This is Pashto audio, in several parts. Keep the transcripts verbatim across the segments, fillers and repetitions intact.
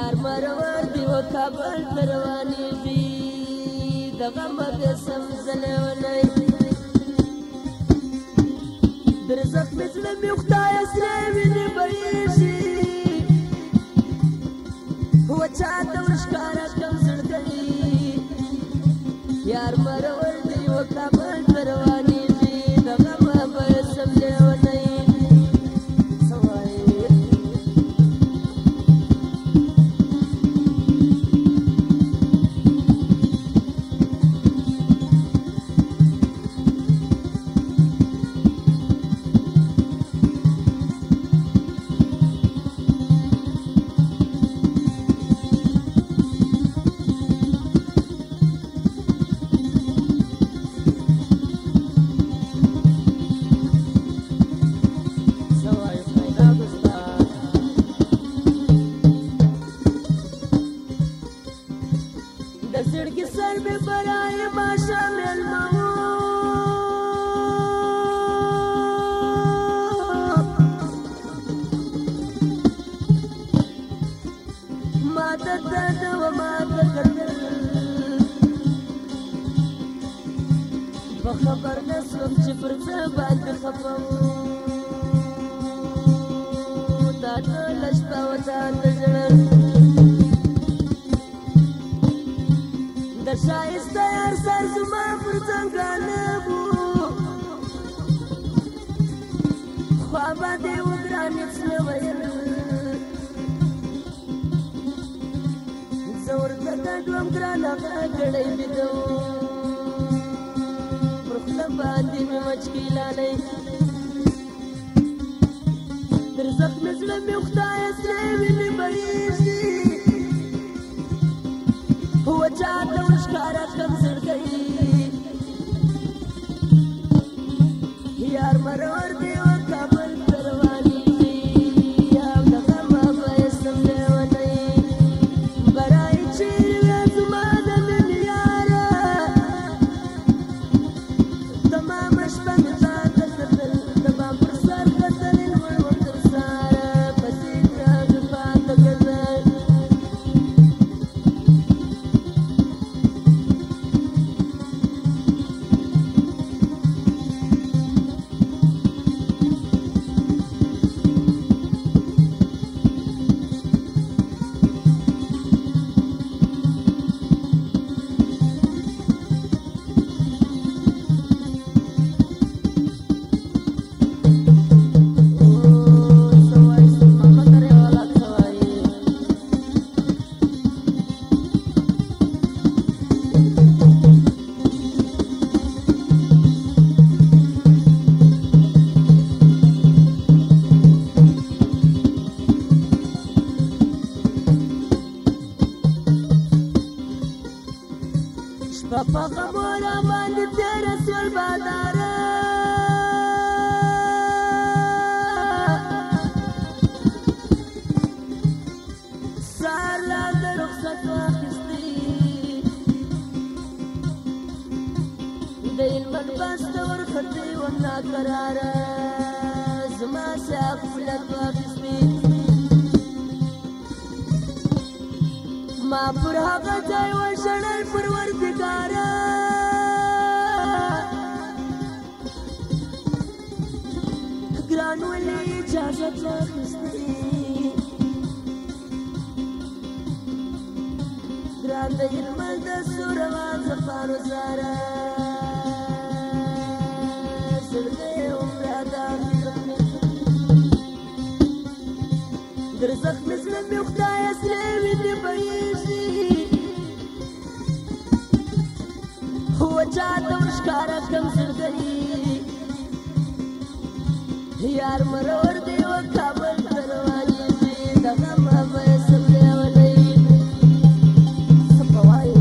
یار مرور دی و کابل تروانیږي د غم بسم زلونی در زخم زړه مې خدای سره وینې بهیږي و چاته ورښکاره کړم زړګی یار مرور دی و کابل تروانیږي د غم بسم زلونی زړګي سر مې برای ماشه مېلمه ما ته درد و ما ته کتل په خبر نه شوم چې پر څه باندې خفه وم دا ټوله شپه و تا ته ژړل د ښایسته یار سر زما پر څنګانه وو خوا باندې و ګرانې څه ویل زه ورته ډډ وم ګرانه هغه ګړی مې ده پر خوله باندې مې مچکې لالی تر زخم زړه مې خدایه سرې وینې بهیږي و چاته ورښکاره کړم زړګی یار مرور دی و کابل تروانیږي او د غمه بسم لیونی برای چیرې وې زما د مینې یاره تمامه شپه مې تا ته کتل د بام پر سر کتلې لوړ وم تر ساره په سیند راغلې پاته کتل په غمو را باندې تېره سول باداره سهار لا د رخصت واخیستې د هلمند بس ته ورختې وم ناقراره زما سې غفلت واخیستې ما پر هغه ځای وژړل پروردګاره ګران ولې اجازت واخیستې ګران د هلمند د سور اوازه پانو زاره زړګی عمره داخل در زخم زړه مې خدایه سرې وینې بهیږي و چاته ورښکاره کړم زړګی یار مرور دی و کابل تروانیږي د غمه بسم لیونی څه به وایې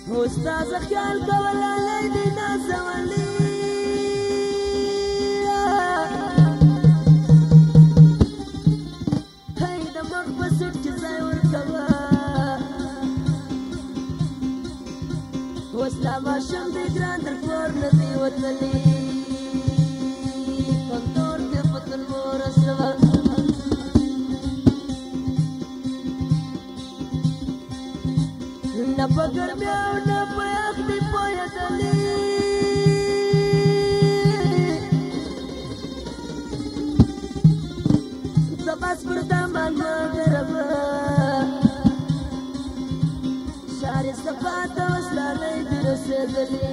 استاد خیال کولالی دی نازولی هی د مخ په سوټ کې ځای ورکوه اوس لا ماشوم دی ګران در کور نه دی وتلی کنتور کې په تلو رسوه نه په ګرمۍ او نه په یخ دی پوهېدلې د بس پر دامان مه ګرمه ښار یې صفا ته وسلالۍ دي رسېدلې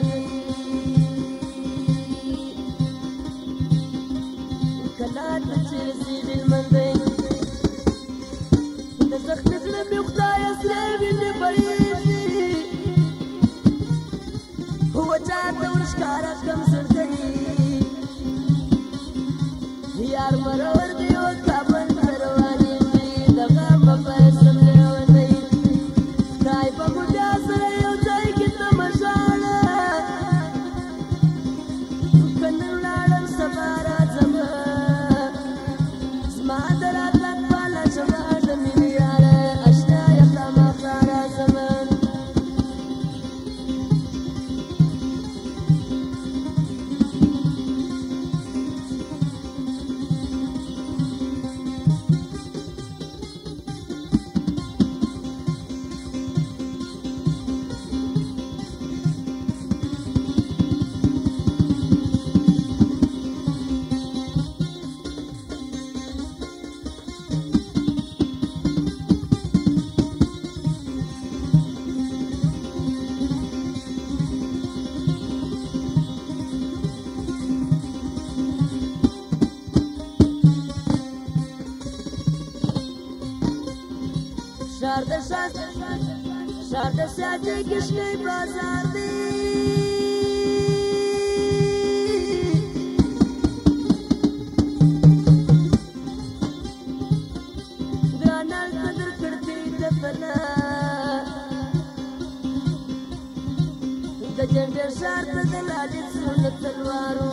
کله ته چې رسېږي لمن دی د زخمي زړه مې خدایه سرې وینې بهېږي وچاته ورښکاره کړم زړګی یار مرور دی و کابل ته روانېږي د غمه فیصل لیونی خدای به مو بیا سره یو ځای کې ته مه ژاړه که نن ولاړم سبا راځمه زما د راتګ پاله ژبه د مینې یاره اشنا یې خامخا راځمه شهر د شهر د سیاجي کشمي بازار دی ګرانال قدر کړتي د فنا د جنډر شهر ته د لالي څونه تلوارو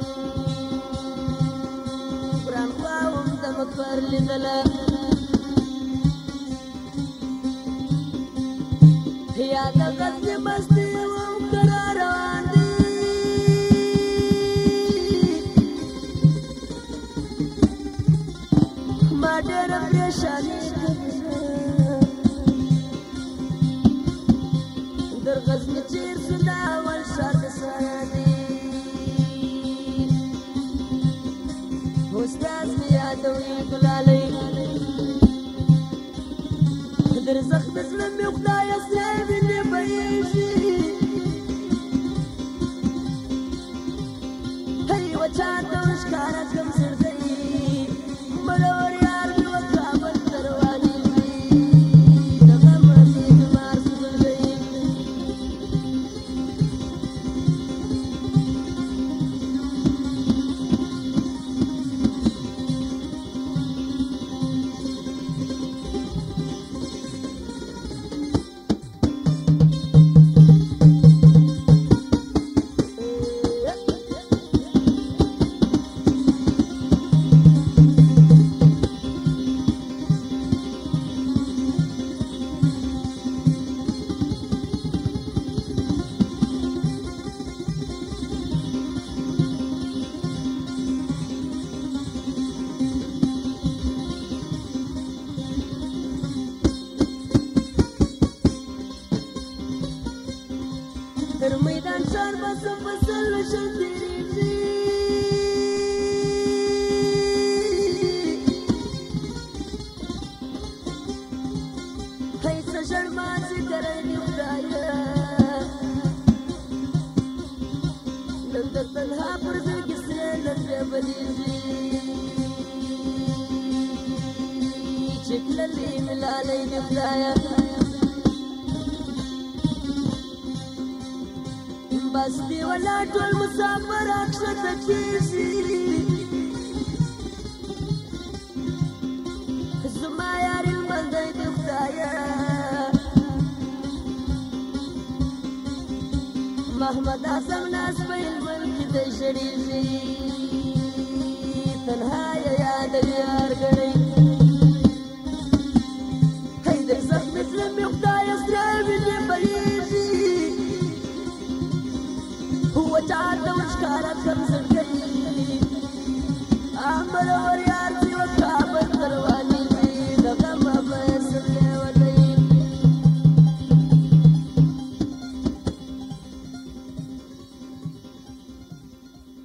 ګران خواوم د مکبر لیدله یا د غزني مستي وم کرا روان دي ما ډېره پریشاني در غزني چیر سو دا اول ښار د سره دی استاد مې یادوي ګلالۍ در زخم زړه مې خدایه سرې وینې بهېږي هی وچاته ورښکاره کړم زړګی مرور یار مې و کابل ته روانېږي د غمه دې بیمار شو زړګی در میدان ښار به څه فصل وشل تېرېږي هی څه ژړ مازدیګری دې خدایه نن د تنها پر زړګي سرې لمبې بلېږي چې تللې مې لالۍ دې خدایه بس دی ولا ټول مسافر اکښته کېږي زما یار لمندی دې خدایه محمد اعظم ناس په هلمند کې د ژړېږي تنها یې یاد یار ګڼئ حیدر زخمي زړه مې خدایه سره وینې بهېږي وچا ته ورښکاره کړم زړګی امرور